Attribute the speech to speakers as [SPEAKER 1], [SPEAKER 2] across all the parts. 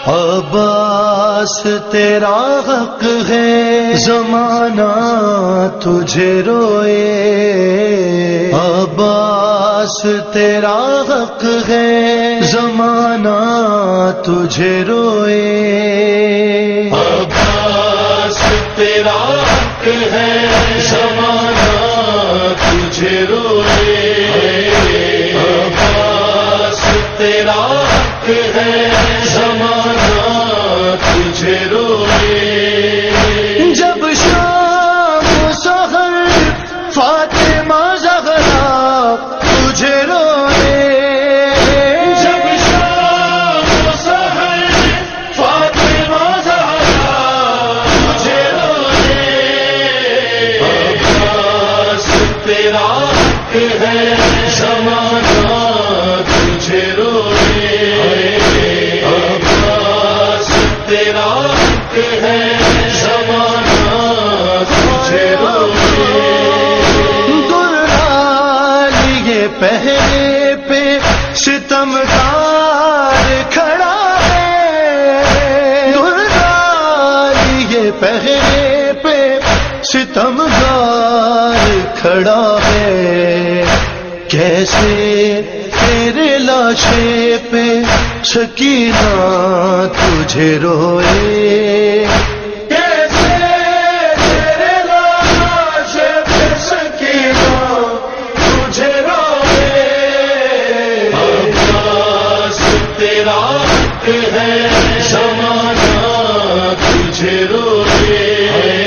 [SPEAKER 1] عباس تیرا حق ہے زمانہ تجھے روئے، عباس تیرا حق ہے زمانہ تجھے روئے، عباس تیرا حق ہے زمانہ تجھے روئے، عباس تیرا حق ہے زمانہ تجھے روئے، جب شام سحر فاطمہ زہرا تجھے روئے، جب شام سحر فاطمہ زہرا تجھے روئے، عباس تیرا حق ہے زمانہ تجھے روئے، تیرا حق ہے زمانہ تجھے روئے، درال یہ پہرے پہ ستمگار کھڑا ہے، درال یہ پہرے پہ ستمگار کھڑا ہے، کیسے تیرے لاشے پہ سکینہ تجھے روئے، کیسے تیرے لاشے پہ سکینہ تجھے روئے، عباس تیرا حق ہے زمانہ تجھے روئے،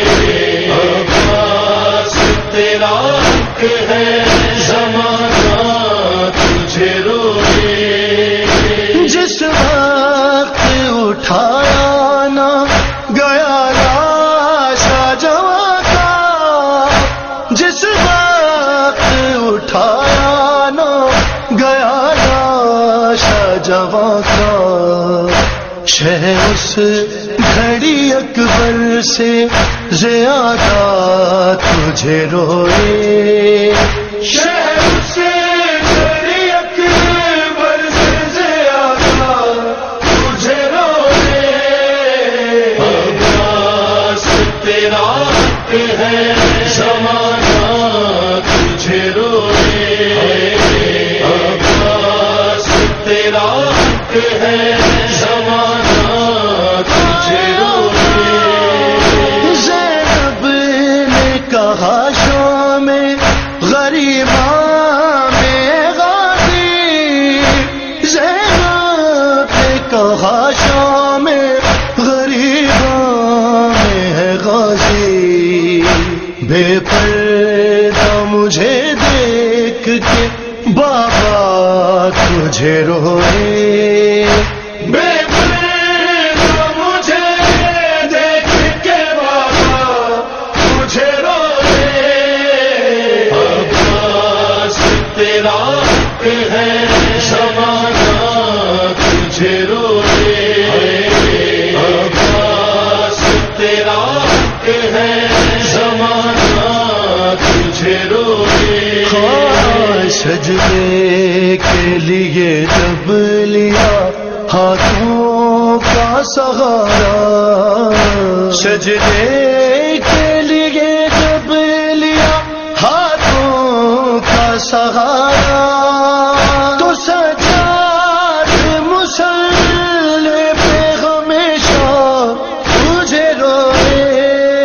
[SPEAKER 1] عباس تیرا حق ہے زمانہ تجھے روئے، جس وقت اٹھایا نہ گیا لاش جواں کا، جس وقت اٹھایا نہ گیا لاش جواں کا، شہ اس گھڑی اکبر سے زیادہ تجھے روئے، شہ اس گھڑی اکبر سے زیادہ تجھے روئے، عباس تیرا حق ہے زمانہ تجھے روئے، عباس تیرا حق ہے زمانہ تجھے روئے، زینب نے کہا شام غریباں میں غازی، زینب نے کہا شام غریباں میں ہے غازی، بے پردہ مجھے دیکھ کے بابا تجھے روئے، بے پردہ مجھے دیکھ کے بابا تجھے روئے، عباس تیرا حق ہے زمانہ تجھے روئے، عباس تیرا حق ہے زمانہ تجھے روئے، سجدے کے لیے جب لیا ہاتھوں کا سہارا، سجدے کے لیے جب لیا ہاتھوں کا سہارا، تو سجاد مسلح پہ ہمیشہ تجھے روئے،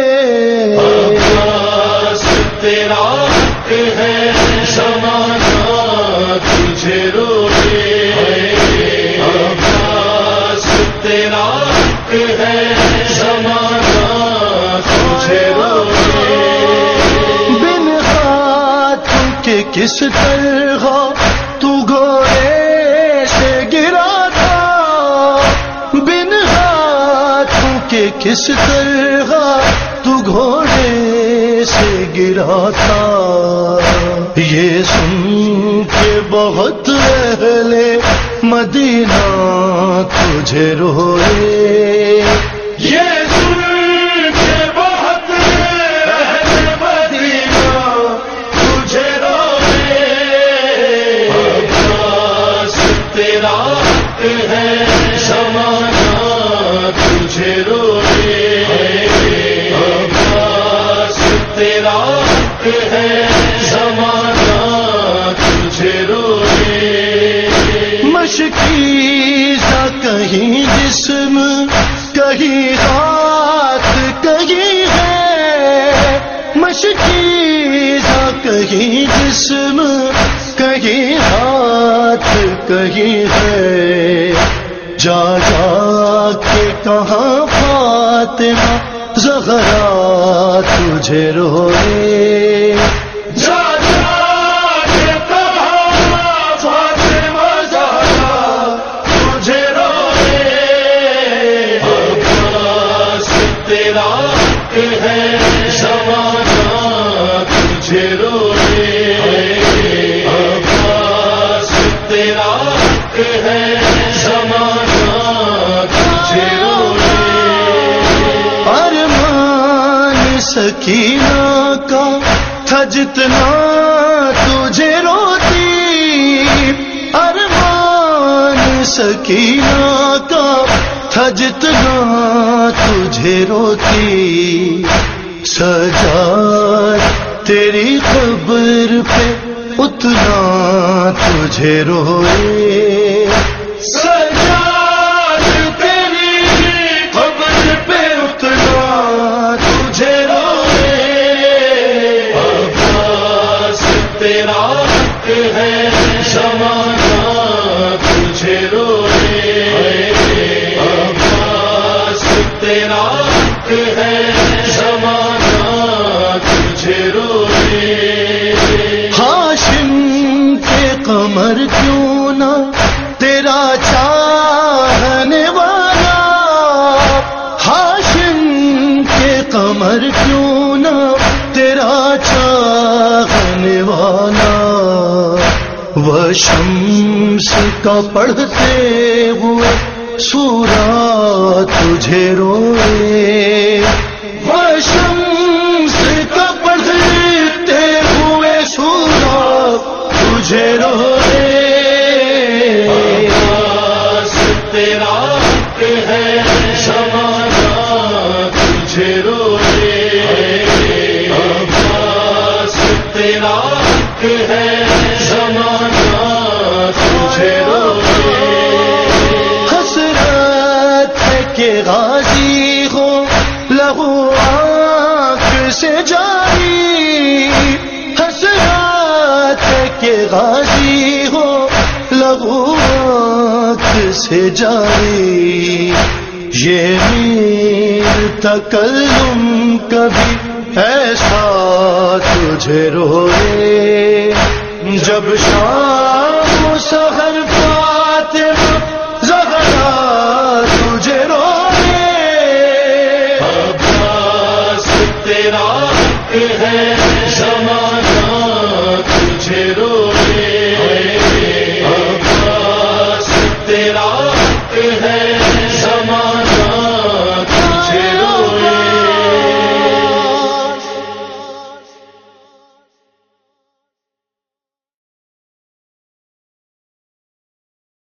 [SPEAKER 1] عباس تیرا حق ہے زمانہ تجھے روئے، عباس تیرا حق ہے زمانہ تجھے روئے، بن ہاتھ کے کس طرح تو گھوڑے سے گرا تھا، بن ہاتھ کے کس طرح تو گھوڑے سے گرا تھا، یہ سن کے بہت اہل مدینہ تجھے روئے، یہ سن کے بہت اہل مدینہ تجھے روئے، عباس تیرا حق ہے زمانہ جسم کہیں ہاتھ کہیں ہے، مشکیزہ کہیں جسم کہیں ہاتھ کہیں ہے، جا جا کے کہاں فاطمہ زہرا تجھے روئے، جا جا کے کہاں فاطمہ زہرا تجھے روئے، عباس تیرا حق ہے زمانہ تجھے روئے، عباس تیرا حق ہے زمانہ تجھے روئے، ارمان سکینہ کا تھا جتنا تجھے روتی، ارمان سکینہ کا تھا جتنا تجھے روتی، سجاد تیری قبر پہ اتنا تجھے روئے، سجاد تیری قبر پہ اتنا تجھے روئے، عباس تیرا حق ہے زمانہ تجھے روئے، عباس تیرا حق ہے زمانہ تجھے روئے، ہاشم کے قمر کیوں نہ تیرا چاہنے والا، ہاشم کے قمر کیوں نہ تیرا چاہنے والا، وہ شمس کا پڑھتے ہوئے سورہ تجھے روئے، وہ شمس کا پڑھتے ہوئے سورہ تجھے روئے، عباس تیرا حق ہے زمانہ تجھے روئے، عباس تیرا حق ہے زمانہ تجھے روئے، حسرت ہے کہ غازی ہو لہو آنکھ سے جاری، حسرت ہے کہ غازی ہو لہو آنکھ سے جاری، یہ میر تکلم کبھی ایسا تجھے روئے، جب شام و سحر